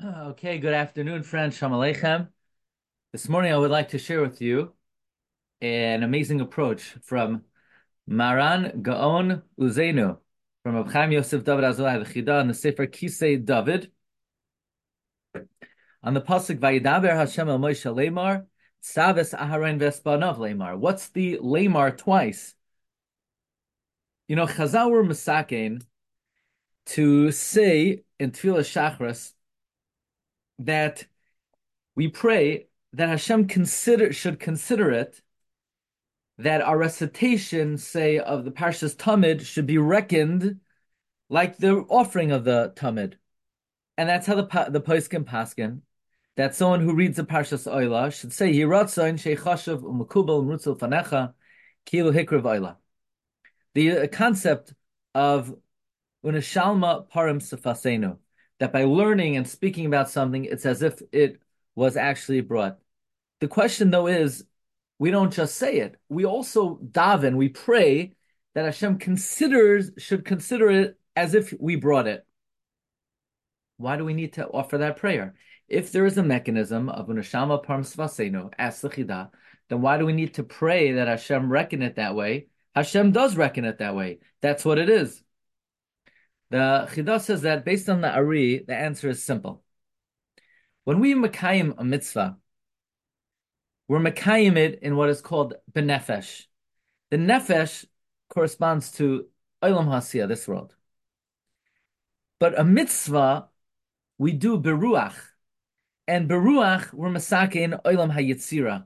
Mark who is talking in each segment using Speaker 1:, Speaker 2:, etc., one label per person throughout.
Speaker 1: Okay, good afternoon, friends. Shalom Aleichem. This morning, I would like to share with you an amazing approach from Maran Gaon Uzenu, from Reb Chaim Yosef David Azulai, the Chida, in the Sefer Kisei David, on the pasuk Vayidaber Hashem el Moshe Lemar, Tzaves Aharon Vespanav Lemar. What's the Lemar twice? You know, Chazal were misakein to say in Tefillah Shachris that we pray that Hashem should consider it that our recitation, say, of the Parshas Tamid should be reckoned like the offering of the Tamid. And that's how the Poskim paskin, that someone who reads the Parshas Oila should say, Yiratzain sheichashav u'mekubal umrutzel fanecha kilu hikrav Oila. The concept of unashalma parim sefasenu, that by learning and speaking about something, it's as if it was actually brought. The question, though, is we don't just say it. We also daven, we pray that Hashem should consider it as if we brought it. Why do we need to offer that prayer? If there is a mechanism of unashama parm svasenu, ask the chida, then why do we need to pray that Hashem reckon it that way? Hashem does reckon it that way. That's what it is. The chida says that based on the Ari, the answer is simple. When we makayim a mitzvah, we're makayim it in what is called benefesh. The nefesh corresponds to olam hasiyah, this world. But a mitzvah, we do beruach. And beruach, we're masake in olam hayitzira.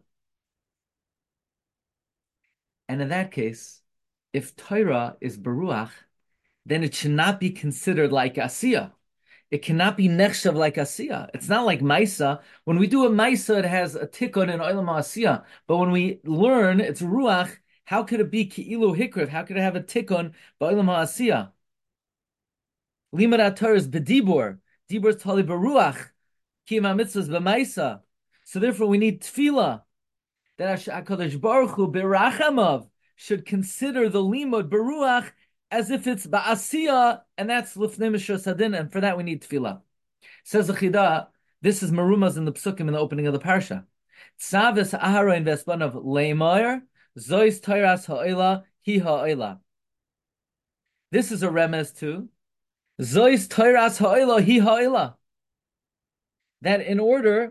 Speaker 1: And in that case, if Torah is beruach, then it should not be considered like asiyah. It cannot be nechshav like asiyah. It's not like maisa. When we do a maisa, it has a tikkun in olam asiyah. But when we learn, it's ruach. How could it be ki'ilu hikriv? How could it have a tikkun ba'olam asiyah? Limud Torah is bedibur. Dibur is tali beruach. Kiyam mitzvahs b'maisa. So therefore, we need tefillah that Hakadosh Baruch Hu berachamav should consider the limud beruach as if it's ba'asiyah, and that's lifnei mishra sadin, and for that we need tefillah. Says the Chida, this is marumas in the psukim in the opening of the parsha. Tzaves aharon vespanav leimar, zois teiras ha'oila, hi ha'oila. This is a remez to zois teiras ha'oila, hi ha'oila. That in order,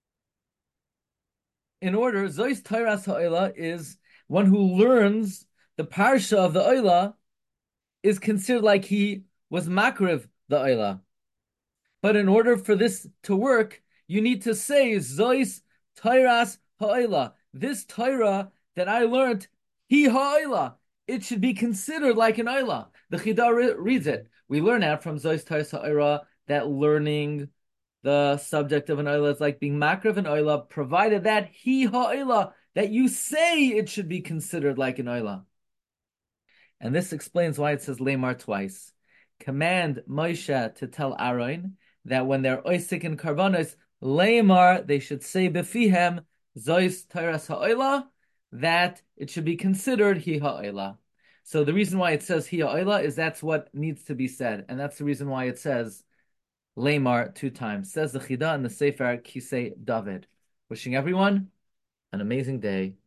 Speaker 1: zois teiras ha'oila is one who learns the parsha of the oila is considered like he was makriv the oila. But in order for this to work, you need to say zois teiras ha'oila. This Torah that I learned, hi ha'oila. It should be considered like an oila. The Chida reads it. We learn out from zois teiras ha'oila that learning the subject of an oila is like being makriv an oila, provided that hi ha'oila, that you say it should be considered like an oila. And this explains why it says Lemar twice. Command Moshe to tell Aaron that when they're oisik in karbanos, Lemar, they should say befihem, zois teiras ha'oila, that it should be considered hi ha'oila. So the reason why it says hi ha'oila is that's what needs to be said. And that's the reason why it says Lemar 2 times. Says the Chida in the Sefer Kisei David. Wishing everyone an amazing day.